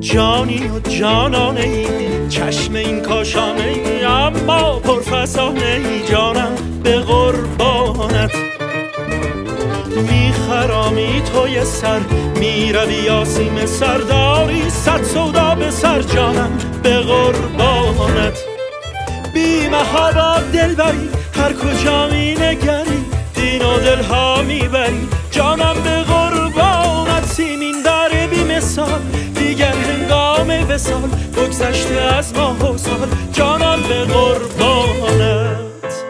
جانی و جانانه ای، چشم این کاشانه ای، اما پرفسانه ای. جانم به قربانت میخرامی توی سر، میروی آسیم سرداری، صد سودا به سر. جانم به قربانت بی محابا دل بری، هر کجا می نگری دین و دل ها میبری. جانم به قربانت سیمین داره بی مثال، دیگر هنگام وصال بگذشته از ماه و سال. جانم به قربانت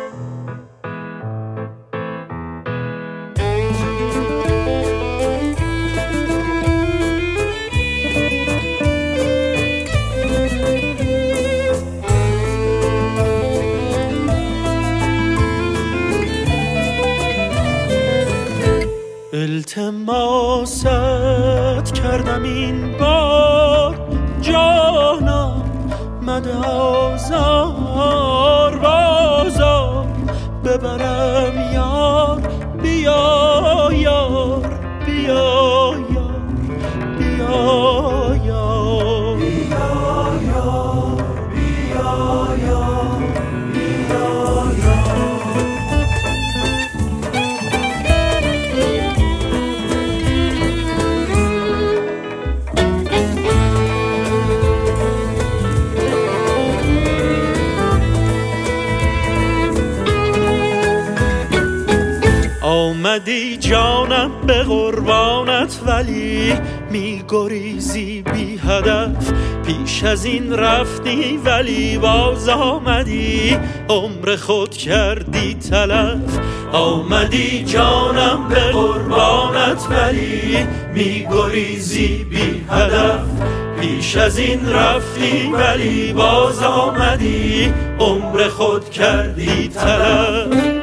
التماست کردم این بار جانم، مده آزار بازار ببرم یار. بیا یار بیا یار بیا یار بیا یار بیا یار بیا یار. آمدی جانم به قربانت ولی می گریزی بی هدف، پیش از این رفتی ولی باز آمدی، عمر خود کردی تلف. آمدی جانم به قربانت ولی می گریزی بی هدف، پیش از این رفتی ولی باز آمدی، عمر خود کردی تلف.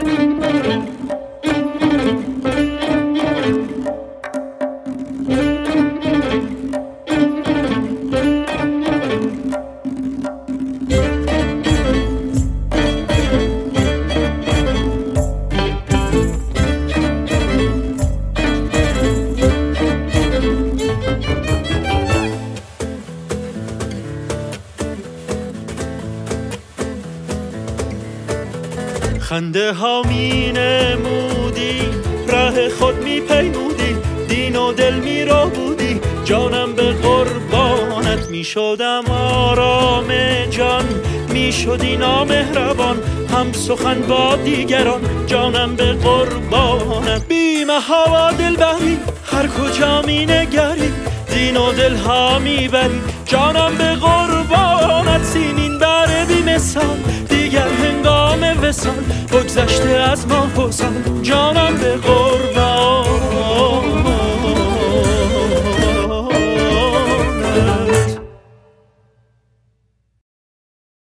خنده ها می نمودی، ره خود می پیمودی، دین و دل می رو بودی. جانم به قربانت می شدم آرام جان، می شدی نامهربان هم سخن با دیگران. جانم به قربانت بی محابا دل بری، هر کجا می نگری دین و دل ها می بری. جانم به قربانت سیمین بره بی مثال، دیگر هنگام وصال بگذشته از ماه و سال. جانم به قربانت